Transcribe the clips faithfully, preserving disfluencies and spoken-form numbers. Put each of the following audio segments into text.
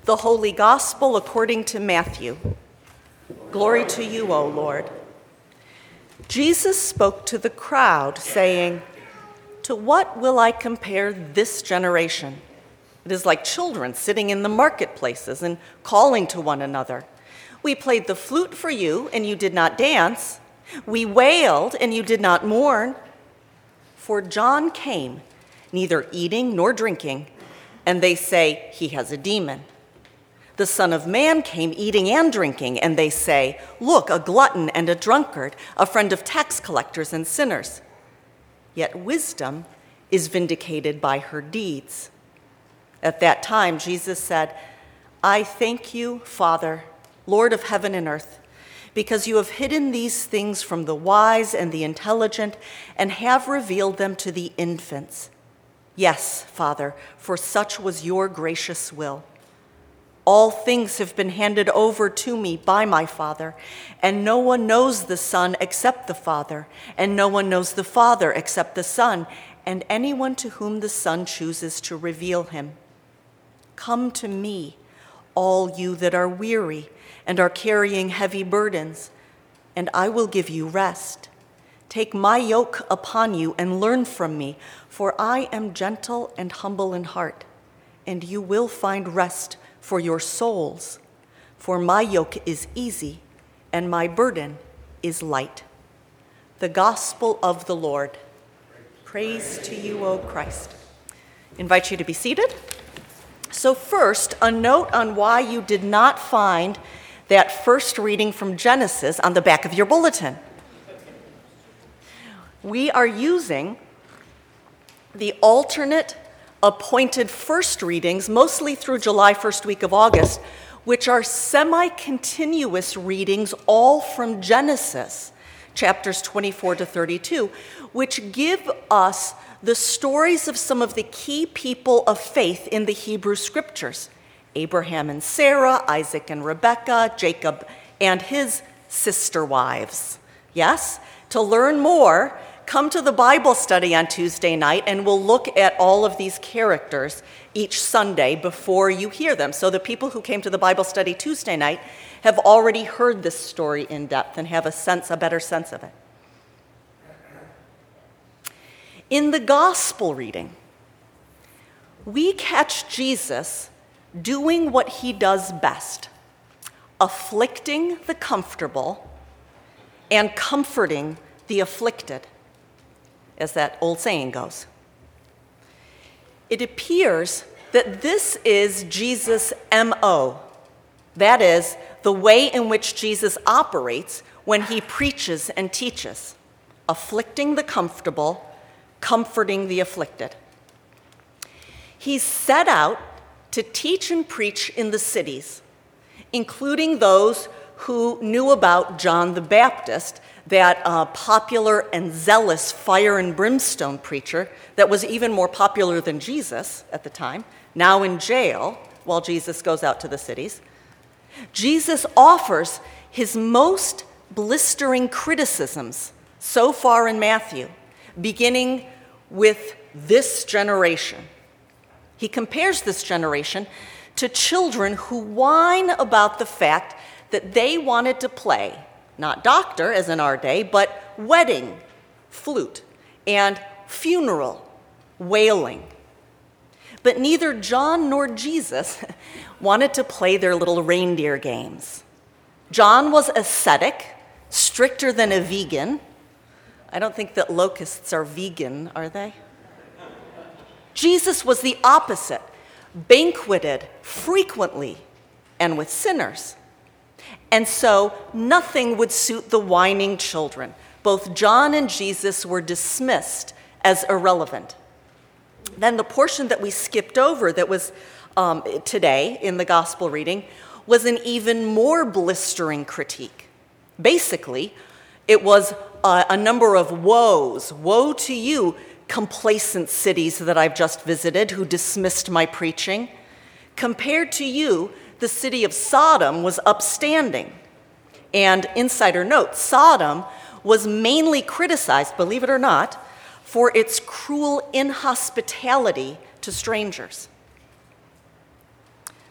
The Holy Gospel according to Matthew. Glory to you, O Lord. Jesus spoke to the crowd, saying, "To what will I compare this generation? It is like children sitting in the marketplaces and calling to one another. We played the flute for you, and you did not dance. We wailed, and you did not mourn. For John came, neither eating nor drinking, and they say he has a demon. The Son of Man came eating and drinking, and they say, 'Look, a glutton and a drunkard, a friend of tax collectors and sinners.' Yet wisdom is vindicated by her deeds." At that time, Jesus said, "I thank you, Father, Lord of heaven and earth, because you have hidden these things from the wise and the intelligent and have revealed them to the infants. Yes, Father, for such was your gracious will. All things have been handed over to me by my Father, and no one knows the Son except the Father, and no one knows the Father except the Son, and anyone to whom the Son chooses to reveal him. Come to me, all you that are weary and are carrying heavy burdens, and I will give you rest. Take my yoke upon you and learn from me, for I am gentle and humble in heart, and you will find rest for your souls. For my yoke is easy and my burden is light." The gospel of the Lord. Praise to you, O Christ. I invite you to be seated. So first, a note on why you did not find that first reading from Genesis on the back of your bulletin. We are using the alternate appointed first readings, mostly through July, first week of August, which are semi-continuous readings, all from Genesis, chapters twenty-four to thirty-two, which give us the stories of some of the key people of faith in the Hebrew Scriptures: Abraham and Sarah, Isaac and Rebekah, Jacob and his sister wives. Yes? To learn more, come to the Bible study on Tuesday night, and we'll look at all of these characters each Sunday before you hear them. So the people who came to the Bible study Tuesday night have already heard this story in depth and have a sense, a better sense of it. In the gospel reading, we catch Jesus doing what he does best: afflicting the comfortable and comforting the afflicted, as that old saying goes. It appears that this is Jesus' M O, that is, the way in which Jesus operates when he preaches and teaches: afflicting the comfortable, comforting the afflicted. He's set out to teach and preach in the cities, including those who knew about John the Baptist, that uh, popular and zealous fire and brimstone preacher that was even more popular than Jesus at the time, now in jail while Jesus goes out to the cities. Jesus offers his most blistering criticisms so far in Matthew, beginning with this generation. He compares this generation to children who whine about the fact that they wanted to play, not doctor, as in our day, but wedding, flute, and funeral, wailing. But neither John nor Jesus wanted to play their little reindeer games. John was ascetic, stricter than a vegan. I don't think that locusts are vegan, are they? Jesus was the opposite, banqueted frequently and with sinners. And so nothing would suit the whining children. Both John and Jesus were dismissed as irrelevant. Then the portion that we skipped over that was um, today in the gospel reading was an even more blistering critique. Basically, it was a, a number of woes. Woe to you, complacent cities that I've just visited who dismissed my preaching. Compared to you, the city of Sodom was upstanding. And insider note, Sodom was mainly criticized, believe it or not, for its cruel inhospitality to strangers.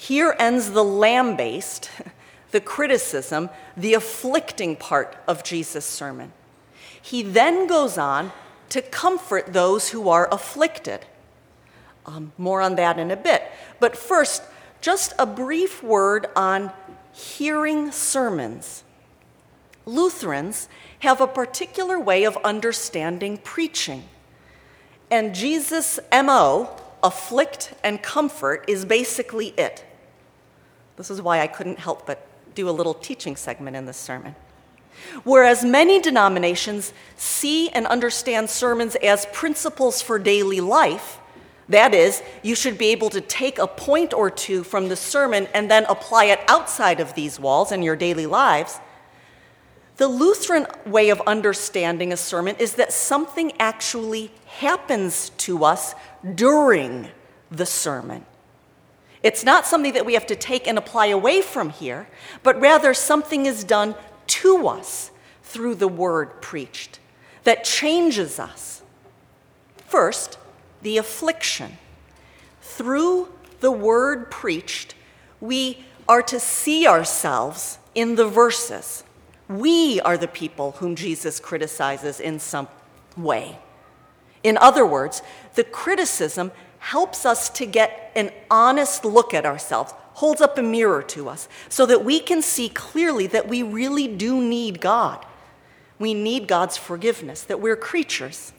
Here ends the lambaste, the criticism, the afflicting part of Jesus' sermon. He then goes on to comfort those who are afflicted. Um, more on that in a bit. But first, just a brief word on hearing sermons. Lutherans have a particular way of understanding preaching. And Jesus' M O, afflict and comfort, is basically it. This is why I couldn't help but do a little teaching segment in this sermon. Whereas many denominations see and understand sermons as principles for daily life, that is, you should be able to take a point or two from the sermon and then apply it outside of these walls in your daily lives, the Lutheran way of understanding a sermon is that something actually happens to us during the sermon. It's not something that we have to take and apply away from here, but rather something is done to us through the word preached that changes us. First, the affliction. Through the word preached, we are to see ourselves in the verses. We are the people whom Jesus criticizes in some way. In other words, the criticism helps us to get an honest look at ourselves, holds up a mirror to us, so that we can see clearly that we really do need God. We need God's forgiveness, that we're creatures.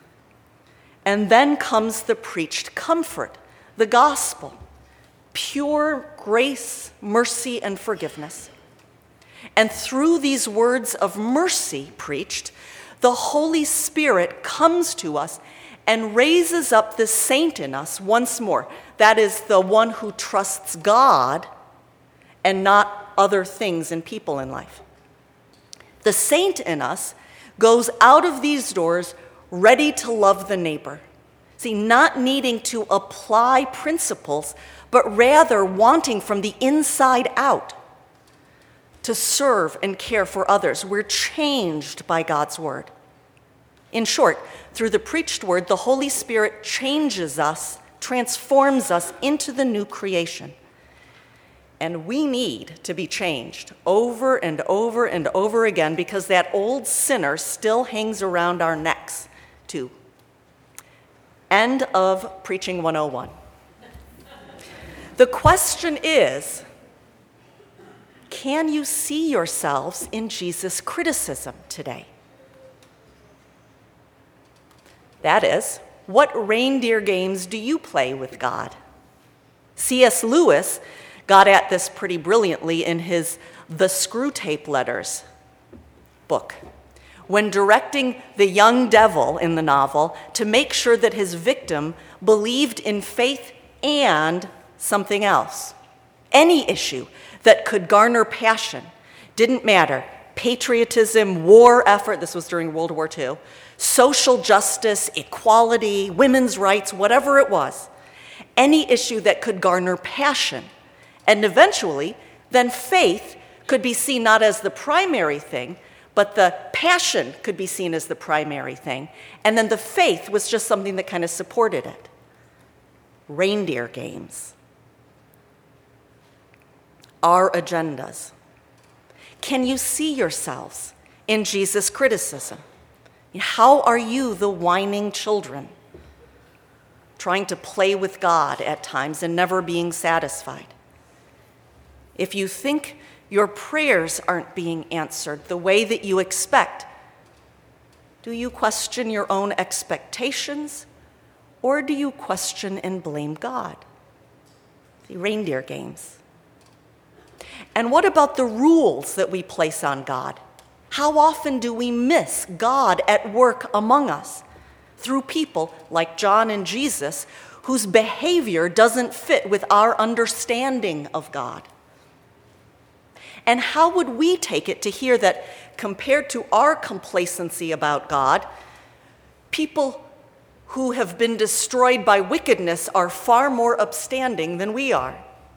And then comes the preached comfort, the gospel, pure grace, mercy, and forgiveness. And through these words of mercy preached, the Holy Spirit comes to us and raises up the saint in us once more. That is, the one who trusts God and not other things and people in life. The saint in us goes out of these doors ready to love the neighbor. See, not needing to apply principles, but rather wanting from the inside out to serve and care for others. We're changed by God's word. In short, through the preached word, the Holy Spirit changes us, transforms us into the new creation. And we need to be changed over and over and over again because that old sinner still hangs around our necks, too. End of Preaching one oh one. The question is, can you see yourselves in Jesus' criticism today? That is, what reindeer games do you play with God? C S Lewis got at this pretty brilliantly in his The Screwtape Letters book, when directing the young devil in the novel to make sure that his victim believed in faith and something else. Any issue that could garner passion, didn't matter. Patriotism, war effort, this was during World War Two, social justice, equality, women's rights, whatever it was. Any issue that could garner passion. And eventually, then faith could be seen not as the primary thing, but the passion could be seen as the primary thing. And then the faith was just something that kind of supported it. Reindeer games. Our agendas. Can you see yourselves in Jesus' criticism? How are you the whining children, trying to play with God at times and never being satisfied? If you think your prayers aren't being answered the way that you expect, do you question your own expectations, or do you question and blame God? The reindeer games. And what about the rules that we place on God? How often do we miss God at work among us through people like John and Jesus, whose behavior doesn't fit with our understanding of God? And how would we take it to hear that, compared to our complacency about God, people who have been destroyed by wickedness are far more upstanding than we are?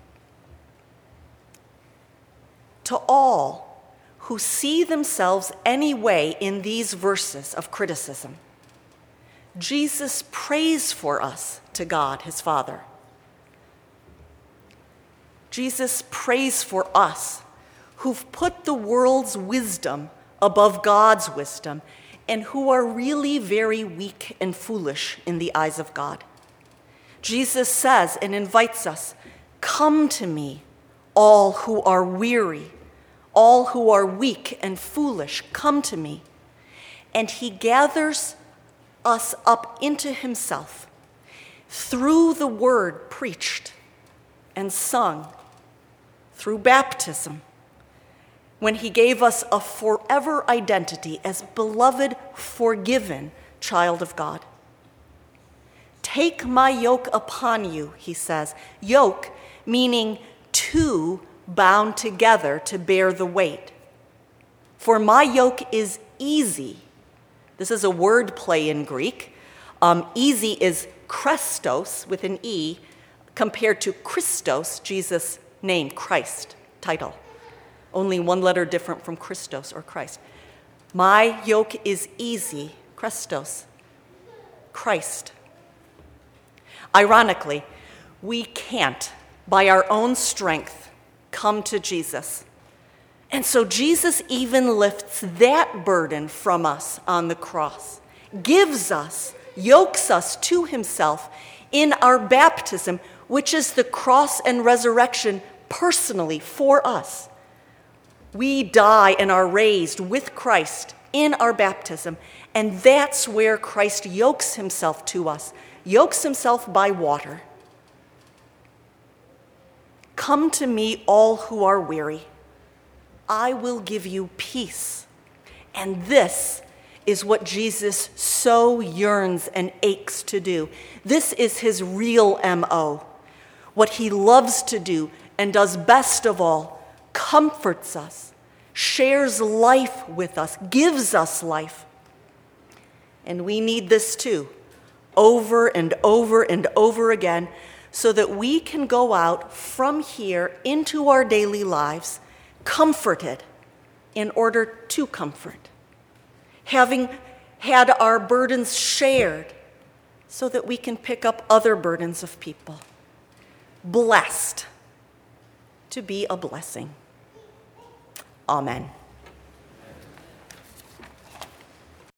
To all who see themselves anyway in these verses of criticism, Jesus prays for us to God, his Father. Jesus prays for us who've put the world's wisdom above God's wisdom and who are really very weak and foolish in the eyes of God. Jesus says and invites us, "Come to me, all who are weary, all who are weak and foolish, come to me." And he gathers us up into himself through the word preached and sung, through baptism, when he gave us a forever identity as beloved, forgiven child of God. "Take my yoke upon you," he says. Yoke meaning two bound together to bear the weight. "For my yoke is easy." This is a word play in Greek. Um, easy is Christos with an E compared to Christos, Jesus' name, Christ, title. Only one letter different from Christos or Christ. My yoke is easy, Christos, Christ. Ironically, we can't, by our own strength, come to Jesus. And so Jesus even lifts that burden from us on the cross, gives us, yokes us to himself in our baptism, which is the cross and resurrection personally for us. We die and are raised with Christ in our baptism, and that's where Christ yokes himself to us, yokes himself by water. "Come to me, all who are weary. I will give you peace." And this is what Jesus so yearns and aches to do. This is his real M O. What he loves to do and does best of all, comforts us, shares life with us, gives us life. And we need this too, over and over and over again, so that we can go out from here into our daily lives comforted in order to comfort, having had our burdens shared so that we can pick up other burdens of people, blessed to be a blessing. Amen.